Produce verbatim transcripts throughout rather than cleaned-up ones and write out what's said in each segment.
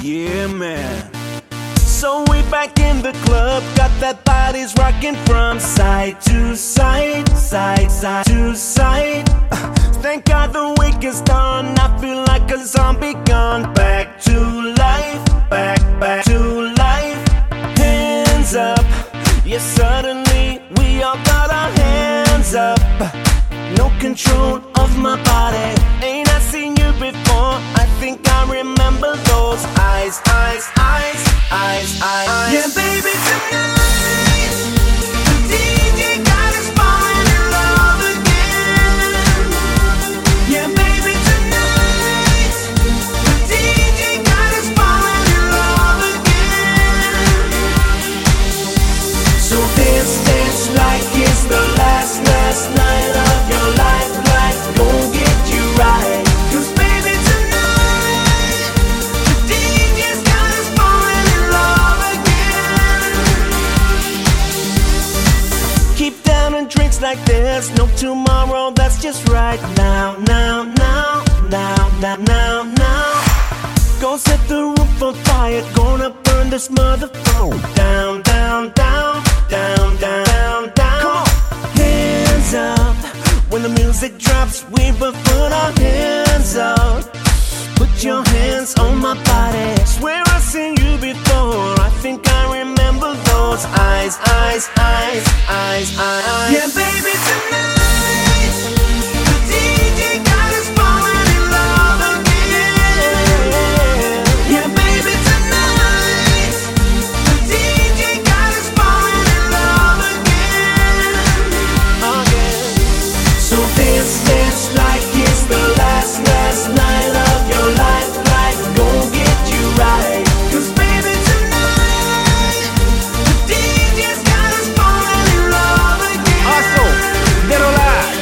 Yeah, man. So we back in the club, got that bodies rocking from side to side, side, side to side. Uh, thank God the week is done, I feel like a zombie gone back to life, back, back to life. Hands up, yeah, suddenly we all got our hands up. No control of my body, ain't I seen you before? I think I remember those eyes, eyes, eyes, eyes, eyes. Yeah, baby, tonight the D J got us falling in love again. Yeah, baby, tonight the D J got us falling in love again. So dance, dance like it's the last, last night of your life, life gon' get you right. Cause baby tonight, the D J's got us falling in love again. Keep down and drinks like there's no tomorrow, that's just right now, now, now, now, now, now, now. Go set the roof on fire, gonna burn this motherfucker down, down, down, down, down, down, down. Come on. Hands up, when the music drops, we will put our hands up. Put your hands on my body, swear I've seen you before. I think I remember those eyes, eyes, eyes, eyes, eyes. Yeah, baby, tonight the D J got us falling in love again. Yeah, baby, tonight the D J got us falling in love again. Again. So dance, dance like it's the last, last night of your life. Life gon' get you right. Cause baby tonight the D J's got us falling in love again. Hustle, little lie.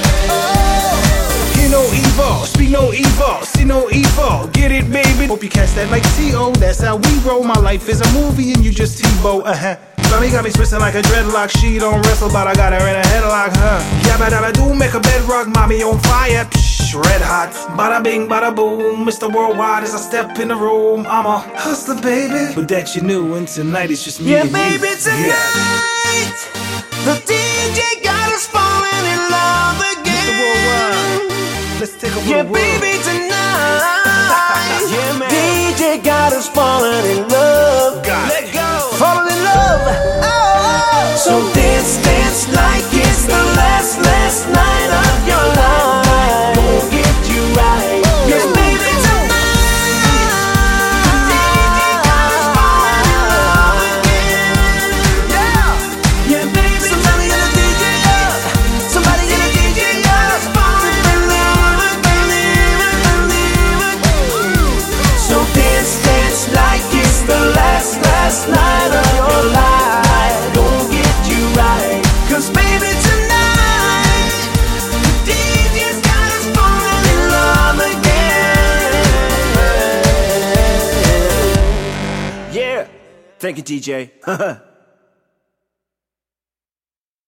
Hear no evil, speak no evil, see no evil. Get it, baby. Hope you catch that like T O. That's how we roll. My life is a movie and you just T-Bo. Uh-huh. Mommy got me twisting like a dreadlock. She don't wrestle, but I got her in a headlock, huh? Yabba dabba do, make a bedrock. Mommy on fire, psh, red hot. Bada bing, bada boom. Mister Worldwide as I step in the room. I'm a hustler, baby. But that you knew, and tonight it's just me Yeah, and baby, you. tonight Yeah. the D J got us falling in love again. Mister Worldwide, let's take over Yeah, the world. baby, tonight Yeah, man. D J got us falling in love. Got Let it. go, falling in love. Oh, so dance, dance like it's the last, last night of your life. Won't get you right. Yeah, baby, tonight the D J got us falling in love again. Yeah, yeah, baby, somebody get a D J up. Somebody get a D J up. Falling in love again. So dance, dance like it's the last, last night of your life. Don't get you right. Cause baby tonight the D J's got us falling in love again. Yeah, thank you D J.